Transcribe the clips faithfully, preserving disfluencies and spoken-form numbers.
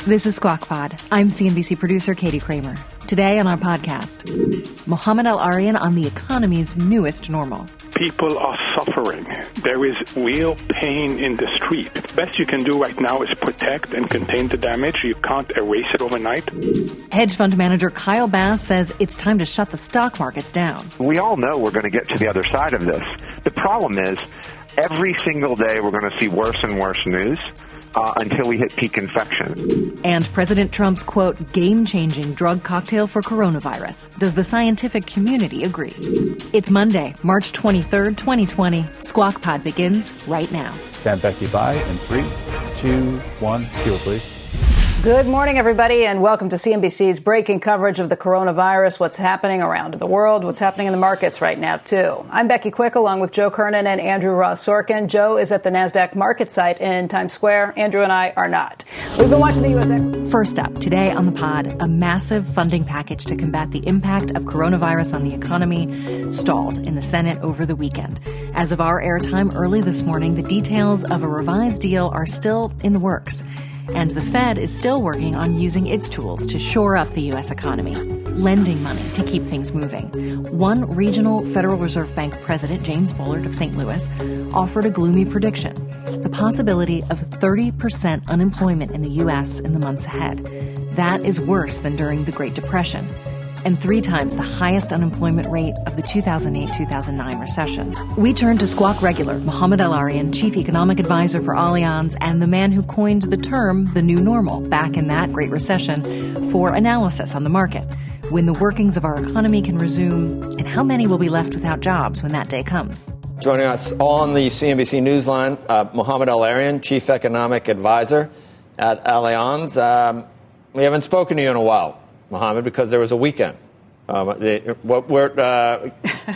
This is Squawk Pod. I'm C N B C producer Katie Kramer. Today on our podcast, Mohamed El-Erian on the economy's newest normal. People are suffering. There is real pain in the street. The best you can do right now is protect and contain the damage. You can't erase it overnight. Hedge fund manager Kyle Bass says it's time to shut the stock markets down. We all know we're going to get to the other side of this. The problem is every single day we're going to see worse and worse news. Uh, until we hit peak infection. And President Trump's, quote, game-changing drug cocktail for coronavirus. Does the scientific community agree? It's Monday, March twenty-third, twenty twenty. Squawk Pod begins right now. Stand Becky by in three, two, one. Cue, please. Good morning, everybody, and welcome to C N B C's breaking coverage of the coronavirus, what's happening around the world, what's happening in the markets right now, too. I'm Becky Quick, along with Joe Kernan and Andrew Ross Sorkin. Joe is at the NASDAQ market site in Times Square. Andrew and I are not. We've been watching the U S First up, today on the pod, a massive funding package to combat the impact of coronavirus on the economy stalled in the Senate over the weekend. As of our airtime early this morning, the details of a revised deal are still in the works. And the Fed is still working on using its tools to shore up the U S economy, lending money to keep things moving. One regional Federal Reserve Bank president, James Bullard of Saint Louis, offered a gloomy prediction, the possibility of thirty percent unemployment in the U S in the months ahead. That is worse than during the Great Depression, and three times the highest unemployment rate of the two thousand eight two thousand nine recession. We turn to Squawk regular Mohamed El-Erian, chief economic advisor for Allianz, and the man who coined the term the new normal back in that Great Recession, for analysis on the market, when the workings of our economy can resume, and how many will be left without jobs when that day comes. Joining us on the C N B C Newsline, uh, Mohamed El-Erian, chief economic advisor at Allianz. Um, we haven't spoken to you in a while, Mohamed, because there was a weekend. Um, the, what, where, uh,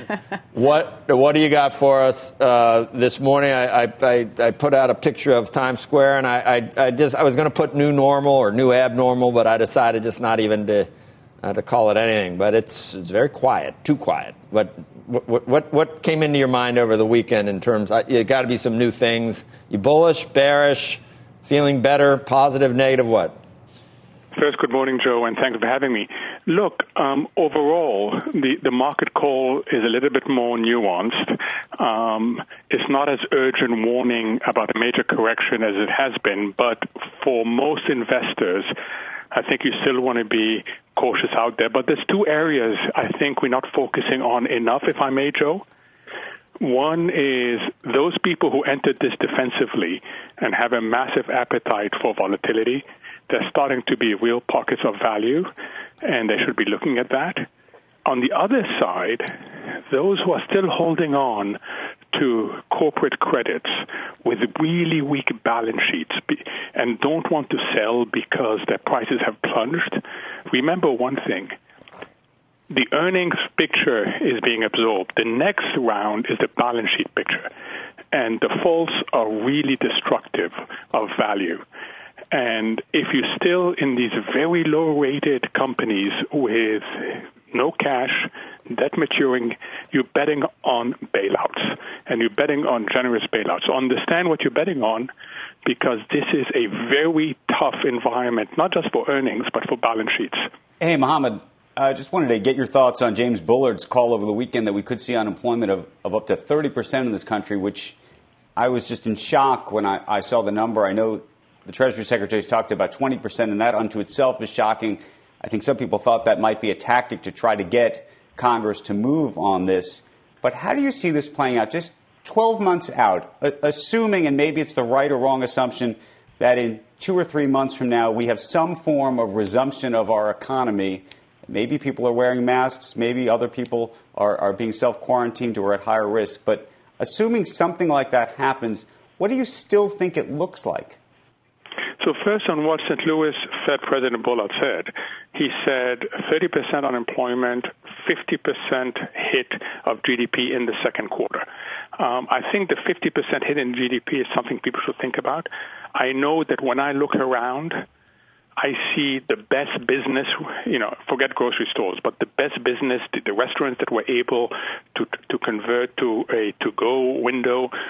what what do you got for us uh, this morning? I, I, I put out a picture of Times Square, and I, I, I just I was going to put new normal or new abnormal, but I decided just not even to uh, to call it anything. But it's it's very quiet, too quiet. But what what what came into your mind over the weekend in terms? Uh, you got to be some new things. You bullish, bearish, feeling better, positive, negative? What? First, good morning, Joe, and thanks for having me. Look, um, overall, the, the market call is a little bit more nuanced. Um, it's not as urgent warning about a major correction as it has been, but for most investors, I think you still want to be cautious out there. But there's two areas I think we're not focusing on enough, if I may, Joe. One is those people who entered this defensively and have a massive appetite for volatility. There's starting to be real pockets of value, and they should be looking at that. On the other side, those who are still holding on to corporate credits with really weak balance sheets and don't want to sell because their prices have plunged, remember one thing. The earnings picture is being absorbed. The next round is the balance sheet picture, and defaults are really destructive of value. And if you're still in these very low-rated companies with no cash, debt maturing, you're betting on bailouts, and you're betting on generous bailouts. So understand what you're betting on, because this is a very tough environment, not just for earnings, but for balance sheets. Hey, Mohamed, I uh, just wanted to get your thoughts on James Bullard's call over the weekend that we could see unemployment of, of up to thirty percent in this country, which I was just in shock when I, I saw the number. I know the Treasury Secretary has talked about twenty percent, and that unto itself is shocking. I think some people thought that might be a tactic to try to get Congress to move on this. But how do you see this playing out just twelve months out, assuming, and maybe it's the right or wrong assumption, that in two or three months from now we have some form of resumption of our economy? Maybe people are wearing masks. Maybe other people are, are being self-quarantined or at higher risk. But assuming something like that happens, what do you still think it looks like? So first on what Saint Louis Fed President Bullard said, he said thirty percent unemployment, fifty percent hit of G D P in the second quarter. Um, I think the fifty percent hit in G D P is something people should think about. I know that when I look around, I see the best business, you know, forget grocery stores, but the best business, the, the restaurants that were able to to convert to a to-go window,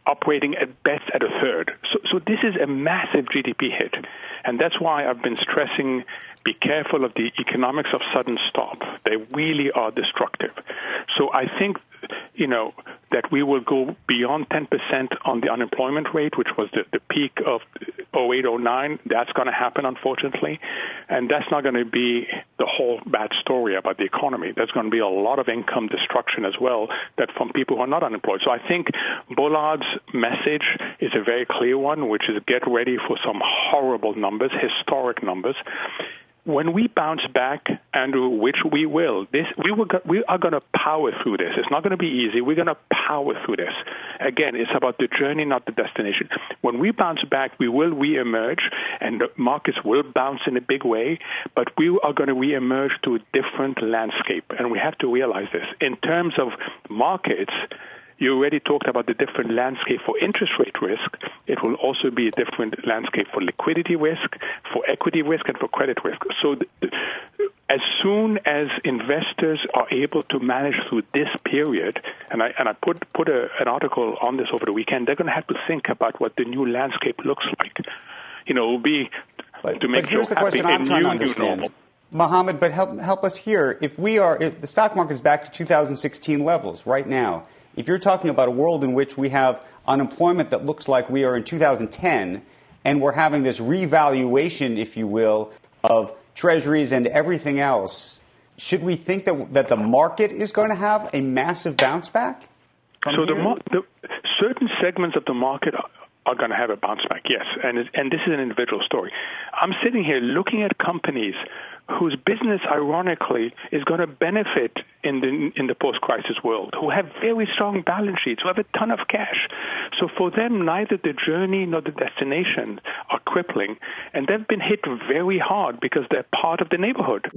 operating at best at a third. So, so this is a massive G D P hit. And that's why I've been stressing, be careful of the economics of sudden stop. They really are destructive. So I think, you know, that we will go beyond ten percent on the unemployment rate, which was the, the peak of oh eight, oh nine. That's going to happen, unfortunately. And that's not going to be the whole bad story about the economy. There's going to be a lot of income destruction as well, that from people who are not unemployed. So I think Bullard's message is a very clear one, which is get ready for some horrible numbers, historic numbers. When we bounce back, Andrew, which we will, this we will go, we are going to power through this. It's not going to be easy. We're going to power through this. Again, it's about the journey, not the destination. When we bounce back, we will reemerge, and the markets will bounce in a big way, but we are going to reemerge to a different landscape, and we have to realize this. In terms of markets, you already talked about the different landscape for interest rate risk. It will also be a different landscape for liquidity risk, for equity risk, and for credit risk. So th- as soon as investors are able to manage through this period, and I, and I put, put a, an article on this over the weekend, they're going to have to think about what the new landscape looks like. You know, it will be but, to make but here's sure the question happy I'm a trying new, to understand. new normal. Mohammed, but help help us here. If we are, if the stock market is back to two thousand sixteen levels right now, if you're talking about a world in which we have unemployment that looks like we are in two thousand ten, and we're having this revaluation, if you will, of treasuries and everything else, should we think that that the market is going to have a massive bounce back? So the, the certain segments of the market are, are going to have a bounce back, yes, and and this is an individual story. I'm sitting here looking at companies whose business, ironically, is going to benefit in the in the post-crisis world, who have very strong balance sheets, who have a ton of cash. So for them, neither the journey nor the destination are crippling, and they've been hit very hard because they're part of the neighborhood.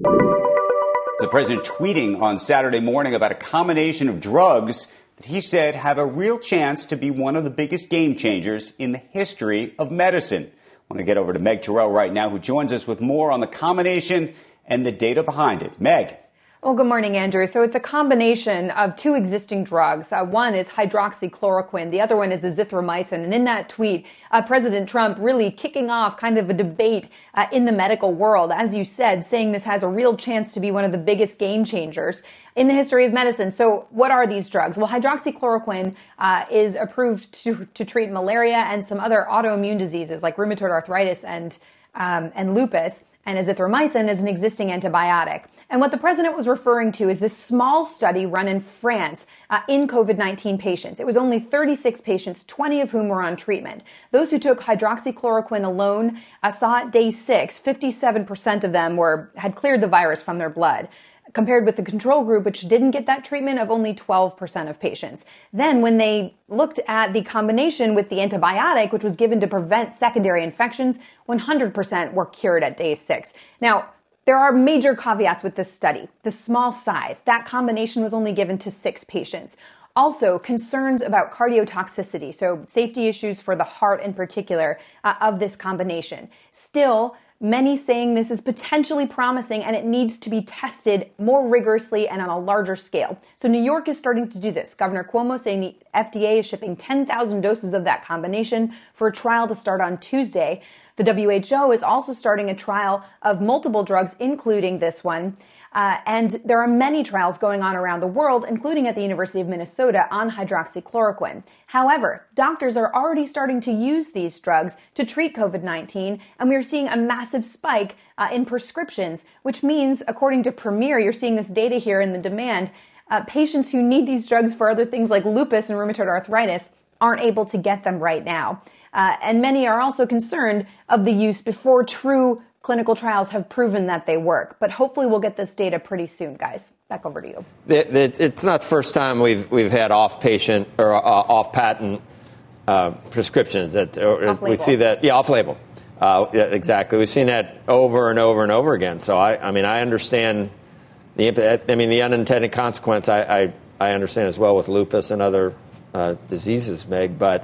The president tweeting on Saturday morning about a combination of drugs that he said have a real chance to be one of the biggest game changers in the history of medicine. I want to get over to Meg Terrell right now, who joins us with more on the combination and the data behind it. Meg. Well, good morning, Andrew. So it's a combination of two existing drugs. Uh, one is hydroxychloroquine. The other one is azithromycin. And in that tweet, uh, President Trump really kicking off kind of a debate uh, in the medical world, as you said, saying this has a real chance to be one of the biggest game changers in the history of medicine. So what are these drugs? Well, hydroxychloroquine uh, is approved to, to treat malaria and some other autoimmune diseases like rheumatoid arthritis and um, and lupus. And azithromycin is an existing antibiotic. And what the president was referring to is this small study run in France uh, in COVID nineteen patients. It was only thirty-six patients, twenty of whom were on treatment. Those who took hydroxychloroquine alone uh, saw at day six, fifty-seven percent of them were had cleared the virus from their blood, compared with the control group, which didn't get that treatment, of only twelve percent of patients. Then when they looked at the combination with the antibiotic, which was given to prevent secondary infections, one hundred percent were cured at day six. Now, there are major caveats with this study. The small size, that combination was only given to six patients. Also, concerns about cardiotoxicity, so safety issues for the heart in particular uh, of this combination. Still, many saying this is potentially promising and it needs to be tested more rigorously and on a larger scale. So New York is starting to do this. Governor Cuomo saying the F D A is shipping ten thousand doses of that combination for a trial to start on Tuesday. The W H O is also starting a trial of multiple drugs, including this one. Uh, and there are many trials going on around the world, including at the University of Minnesota, on hydroxychloroquine. However, doctors are already starting to use these drugs to treat COVID nineteen, and we are seeing a massive spike uh, in prescriptions, which means, according to Premier, you're seeing this data here in the demand, uh, patients who need these drugs for other things like lupus and rheumatoid arthritis aren't able to get them right now. Uh, and many are also concerned of the use before true clinical trials have proven that they work. But hopefully we'll get this data pretty soon, guys. Back over to you. It's not the first time we've we've had off-patient or uh, off-patent uh, prescriptions. That or we see that, yeah, off-label. Uh, yeah, exactly. We've seen that over and over and over again. So I, I mean, I understand the. I mean, the unintended consequence. I, I, I understand as well with lupus and other uh, diseases, Meg. But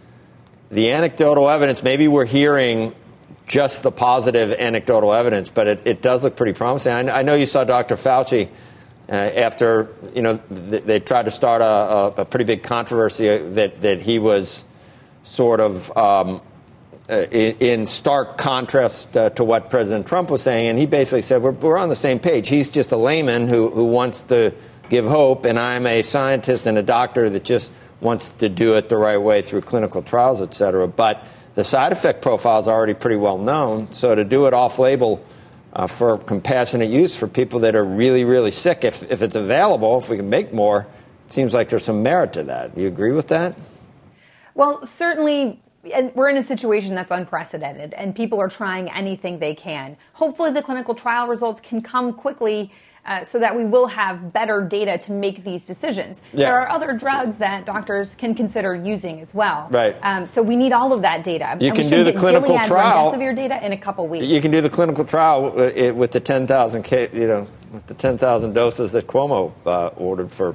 the anecdotal evidence, maybe we're hearing just the positive anecdotal evidence, but it, it does look pretty promising. I, I know you saw Doctor Fauci uh, after, you know, th- they tried to start a, a, a pretty big controversy that, that he was sort of um, in, in stark contrast uh, to what President Trump was saying. And he basically said, we're, we're on the same page. He's just a layman who, who wants to give hope, and I'm a scientist and a doctor that just wants to do it the right way through clinical trials, et cetera. But the side effect profile is already pretty well known. So to do it off-label uh, for compassionate use for people that are really, really sick, if, if it's available, if we can make more, it seems like there's some merit to that. Do you agree with that? Well, certainly, and we're in a situation that's unprecedented, and people are trying anything they can. Hopefully the clinical trial results can come quickly uh, so that we will have better data to make these decisions. Yeah. There are other drugs that doctors can consider using as well. Right. Um, so we need all of that data. You and can do the clinical Gilead's trial. Remdesivir data in a couple weeks. You can do the clinical trial with the ten thousand, you know, with the ten thousand doses that Cuomo uh, ordered for.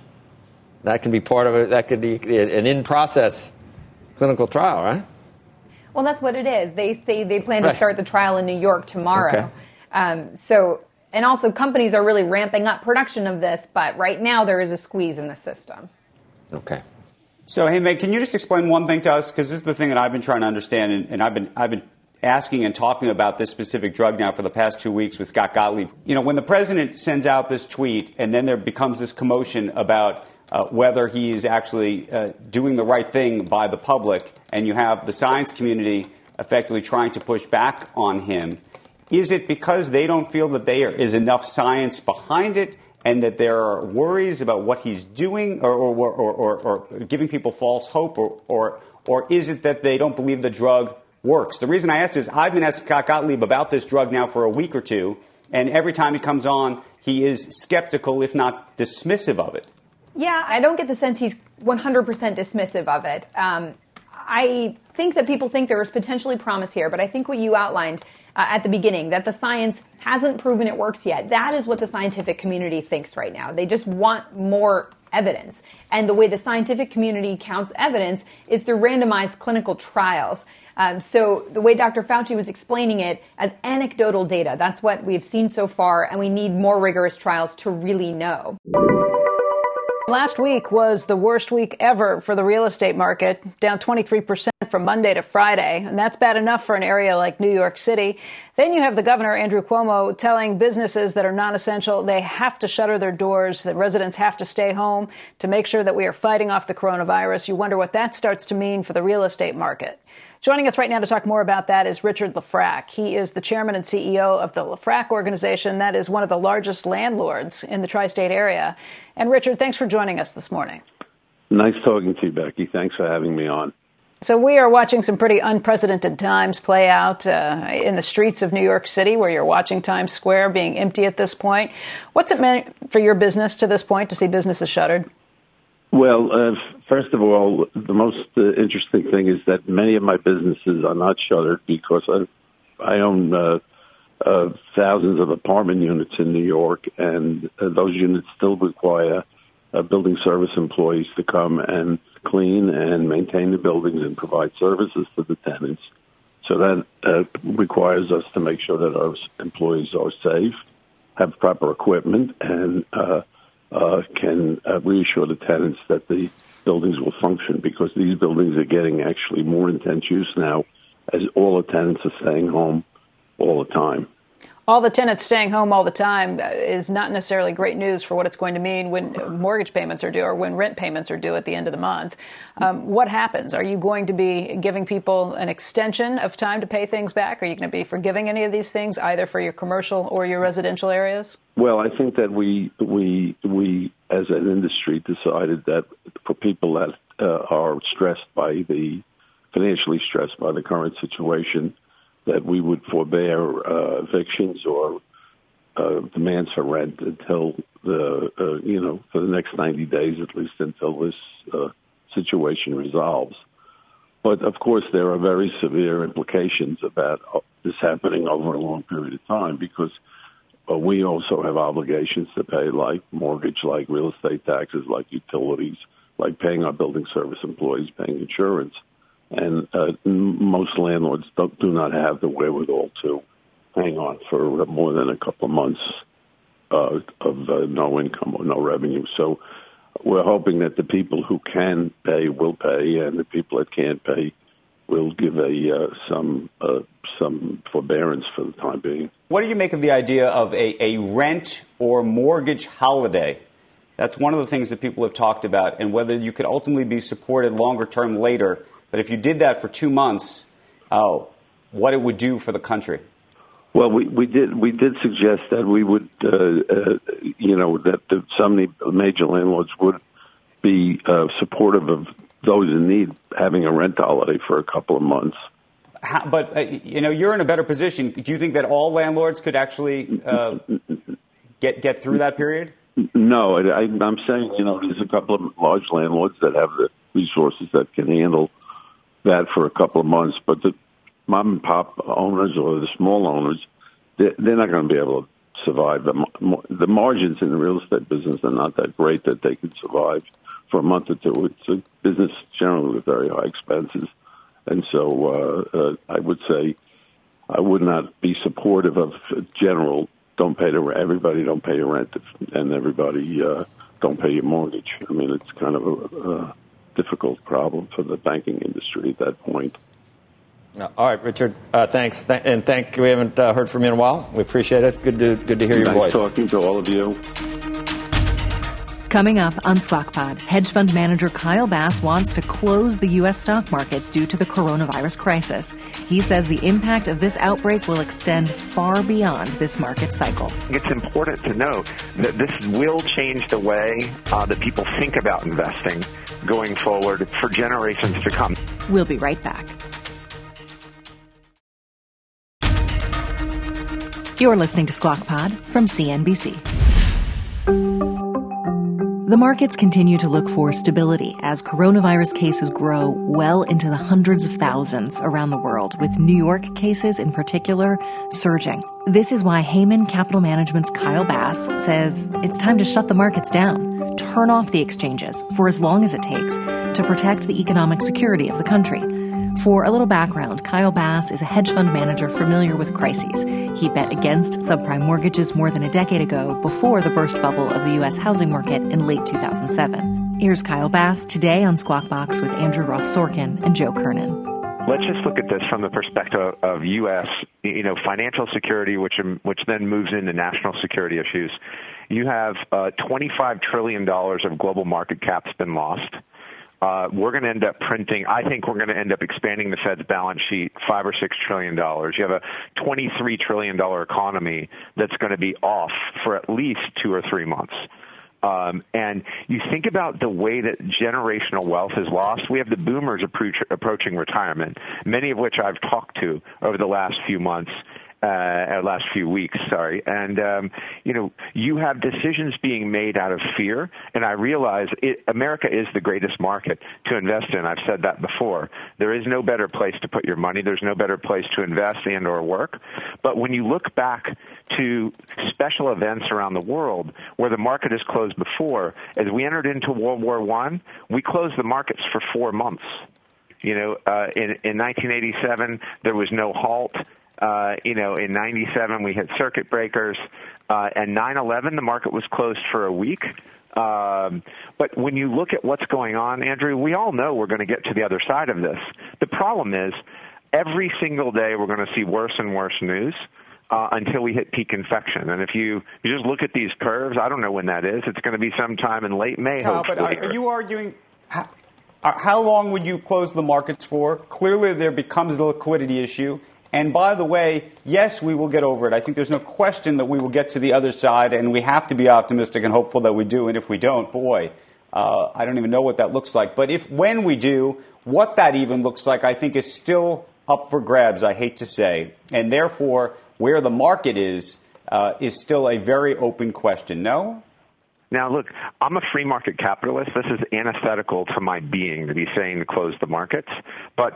That can be part of it. That could be an in-process clinical trial, right? Well, that's what it is. They say they plan right. to start the trial in New York tomorrow. Okay. Um, so, and also companies are really ramping up production of this, but right now there is a squeeze in the system. Okay. So, hey, Meg, can you just explain one thing to us? Because this is the thing that I've been trying to understand, and, and I've been I've been asking and talking about this specific drug now for the past two weeks with Scott Gottlieb. You know, when the president sends out this tweet, and then there becomes this commotion about Uh, whether he is actually uh, doing the right thing by the public, and you have the science community effectively trying to push back on him. Is it because they don't feel that there is enough science behind it and that there are worries about what he's doing or, or, or, or, or giving people false hope, or, or, or is it that they don't believe the drug works? The reason I asked is I've been asking Scott Gottlieb about this drug now for a week or two, and every time he comes on, he is skeptical, if not dismissive of it. Yeah, I don't get the sense he's one hundred percent dismissive of it. Um, I think that people think there is potentially promise here, but I think what you outlined uh, at the beginning, that the science hasn't proven it works yet, that is what the scientific community thinks right now. They just want more evidence. And the way the scientific community counts evidence is through randomized clinical trials. Um, so the way Doctor Fauci was explaining it as anecdotal data, that's what we've seen so far, and we need more rigorous trials to really know. Last week was the worst week ever for the real estate market, down twenty-three percent from Monday to Friday. And that's bad enough for an area like New York City. Then you have the governor, Andrew Cuomo, telling businesses that are non-essential they have to shutter their doors, that residents have to stay home to make sure that we are fighting off the coronavirus. You wonder what that starts to mean for the real estate market. Joining us right now to talk more about that is Richard Lefrak. He is the chairman and C E O of the Lefrak Organization. That is one of the largest landlords in the tri-state area. And Richard, thanks for joining us this morning. Nice talking to you, Becky. Thanks for having me on. So we are watching some pretty unprecedented times play out uh, in the streets of New York City, where you're watching Times Square being empty at this point. What's it meant for your business to this point to see businesses shuttered? Well, uh, first of all, the most uh, interesting thing is that many of my businesses are not shuttered because I, I own uh, uh, thousands of apartment units in New York, and uh, those units still require uh, building service employees to come and clean and maintain the buildings and provide services to the tenants. So that uh, requires us to make sure that our employees are safe, have proper equipment, and uh, uh, can uh, reassure the tenants that the buildings will function, because these buildings are getting actually more intense use now as all the tenants are staying home all the time. All the tenants staying home all the time is not necessarily great news for what it's going to mean when mortgage payments are due or when rent payments are due at the end of the month. Um, what happens? Are you going to be giving people an extension of time to pay things back? Are you going to be forgiving any of these things, either for your commercial or your residential areas? Well, I think that we, we, we as an industry, decided that for people that uh, are stressed by the, financially stressed by the current situation, that we would forbear uh, evictions or uh, demands for rent until the, uh, you know, for the next ninety days, at least until this uh, situation resolves. But, of course, there are very severe implications about this happening over a long period of time, because uh, we also have obligations to pay, like mortgage, like real estate taxes, like utilities, like paying our building service employees, paying insurance. And uh, most landlords don't, do not have the wherewithal to hang on for more than a couple of months uh, of uh, no income or no revenue. So we're hoping that the people who can pay will pay, and the people that can't pay will give a uh, some uh, some forbearance for the time being. What do you make of the idea of a, a rent or mortgage holiday? That's one of the things that people have talked about, and whether you could ultimately be supported longer term later. But if you did that for two months, oh, what it would do for the country? Well, we, we did we did suggest that we would, uh, uh, you know, that the, some of the major landlords would be uh, supportive of those in need having a rent holiday for a couple of months. How, but, uh, you know, you're in a better position. Do you think that all landlords could actually uh, get get through that period? No, I, I'm saying, you know, there's a couple of large landlords that have the resources that can handle that for a couple of months, but the mom and pop owners or the small owners, they're, they're not going to be able to survive. The, the margins in the real estate business are not that great that they could survive for a month or two. It's a business generally with very high expenses. And so uh, uh, I would say I would not be supportive of general don't pay the everybody don't pay your rent and everybody uh, don't pay your mortgage. I mean, it's kind of a, a difficult problem for the banking industry at that point. All right, Richard. Uh, thanks, Th- and thank. We haven't uh, heard from you in a while. We appreciate it. Good to good to hear your nice voice. Talking to all of you. Coming up on Squawk Pod, hedge fund manager Kyle Bass wants to close the U S stock markets due to the coronavirus crisis. He says the impact of this outbreak will extend far beyond this market cycle. It's important to note that this will change the way uh, that people think about investing going forward for generations to come. We'll be right back. You're listening to Squawk Pod from C N B C. The markets continue to look for stability as coronavirus cases grow well into the hundreds of thousands around the world, with New York cases in particular surging. This is why Heyman Capital Management's Kyle Bass says it's time to shut the markets down, turn off the exchanges for as long as it takes to protect the economic security of the country. For a little background, Kyle Bass is a hedge fund manager familiar with crises. He bet against subprime mortgages more than a decade ago, before the burst bubble of the U S housing market in late two thousand seven. Here's Kyle Bass today on Squawk Box with Andrew Ross Sorkin and Joe Kernan. Let's just look at this from the perspective of U S, you know, financial security, which which then moves into national security issues. You have uh, twenty-five trillion dollars of global market cap's been lost. Uh, we're going to end up printing, I think we're going to end up expanding the Fed's balance sheet five or six trillion dollars. You have a twenty-three trillion dollars economy that's going to be off for at least two or three months. Um, and you think about the way that generational wealth is lost. We have the boomers approach, approaching retirement, many of which I've talked to over the last few months. Uh, last few weeks, sorry. And, um, you know, you have decisions being made out of fear. And I realize it, America is the greatest market to invest in. I've said that before. There is no better place to put your money. There's no better place to invest and or work. But when you look back to special events around the world where the market has closed before, as we entered into World War One, we closed the markets for four months. You know, uh, in, in nineteen eighty-seven, there was no halt. Uh, you know, in ninety-seven, we hit circuit breakers. Uh, and nine eleven, the market was closed for a week. Um, but when you look at what's going on, Andrew, we all know we're going to get to the other side of this. The problem is every single day we're going to see worse and worse news uh, until we hit peak infection. And if you, you just look at these curves, I don't know when that is. It's going to be sometime in late May, Kyle, hopefully. but are, are you arguing how, how long would you close the markets for? Clearly there becomes a liquidity issue. And by the way, yes, we will get over it. I think there's no question that we will get to the other side, and we have to be optimistic and hopeful that we do. And if we don't, boy, uh, I don't even know what that looks like. But if when we do, what that even looks like, I think is still up for grabs, I hate to say. And therefore, where the market is, uh, is still a very open question. No? Now, look, I'm a free market capitalist. This is antithetical to my being to be saying to close the markets. But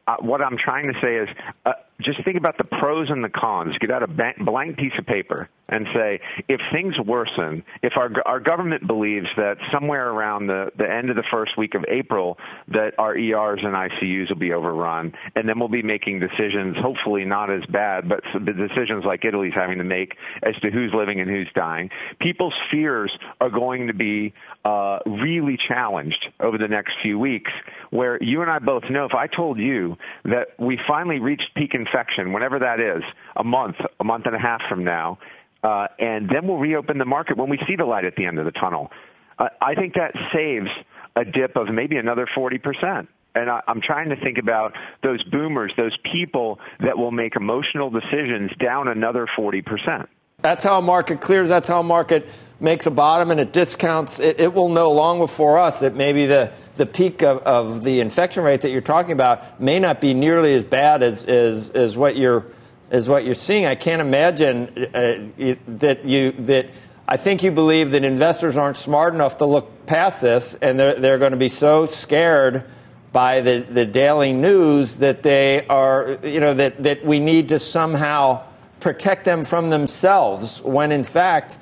uh, what I'm trying to say is uh, just think about the pros and the cons. Get out a blank piece of paper and say, if things worsen, if our our government believes that somewhere around the, the end of the first week of April that our E Rs and I C Us will be overrun, and then we'll be making decisions, hopefully not as bad, but the decisions like Italy's having to make as to who's living and who's dying. People's fears are going to be uh, really challenged over the next few weeks, where you and I both know, if I told you that we finally reached peak infection, whenever that is, a month, a month and a half from now, uh, and then we'll reopen the market when we see the light at the end of the tunnel, uh, I think that saves a dip of maybe another forty percent. And I, I'm trying to think about those boomers, those people that will make emotional decisions down another forty percent. That's how a market clears. That's how a market makes a bottom, and it discounts. It, it will know long before us that maybe the, the peak of, of the infection rate that you're talking about may not be nearly as bad as, as, as what you're as what you're seeing. I can't imagine uh, that you that I think you believe that investors aren't smart enough to look past this, and they're they're going to be so scared by the, the daily news that they are, you know, that, that we need to somehow protect them from themselves, when in fact,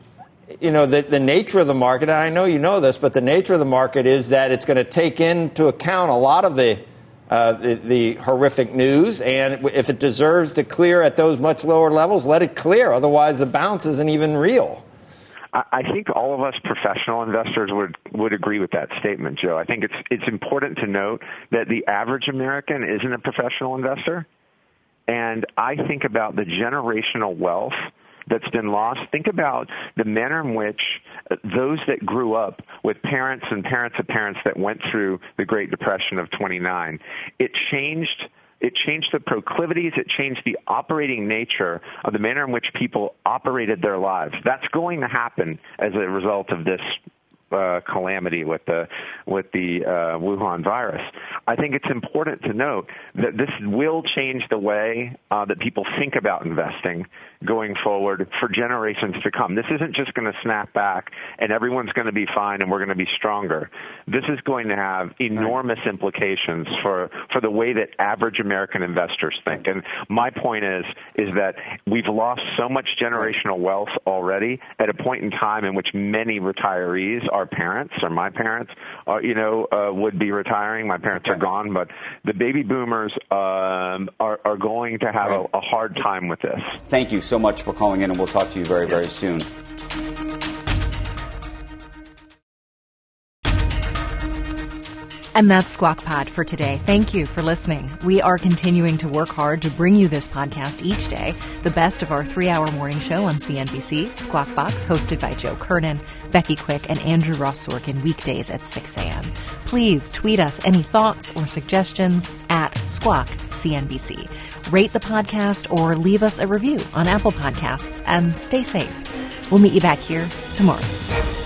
you know, the, the nature of the market, and I know you know this, but the nature of the market is that it's going to take into account a lot of the, uh, the, the horrific news, and if it deserves to clear at those much lower levels, let it clear. Otherwise, the bounce isn't even real. I think all of us professional investors would, would agree with that statement, Joe. I think it's it's important to note that the average American isn't a professional investor. And I think about the generational wealth that's been lost. Think about the manner in which those that grew up with parents and parents of parents that went through the Great Depression of twenty-nine. It changed It changed the proclivities. It changed the operating nature of the manner in which people operated their lives. That's going to happen as a result of this uh, calamity with the with the uh, Wuhan virus. I think it's important to note that this will change the way uh, that people think about investing going forward for generations to come. This isn't just going to snap back and everyone's going to be fine and we're going to be stronger. This is going to have enormous implications for, for the way that average American investors think. And my point is, is that we've lost so much generational wealth already at a point in time in which many retirees, our parents or my parents, are, you know, uh, would be retiring. My parents are gone, but the baby boomers um, are, are going to have a, a hard time with this. Thank you so much for calling in, and we'll talk to you very, very soon. And that's Squawk Pod for today. Thank you for listening. We are continuing to work hard to bring you this podcast each day, the best of our three-hour morning show on C N B C, Squawk Box, hosted by Joe Kernan, Becky Quick, and Andrew Ross Sorkin, weekdays at six a.m. Please tweet us any thoughts or suggestions at Squawk C N B C. Rate the podcast or leave us a review on Apple Podcasts, and stay safe. We'll meet you back here tomorrow.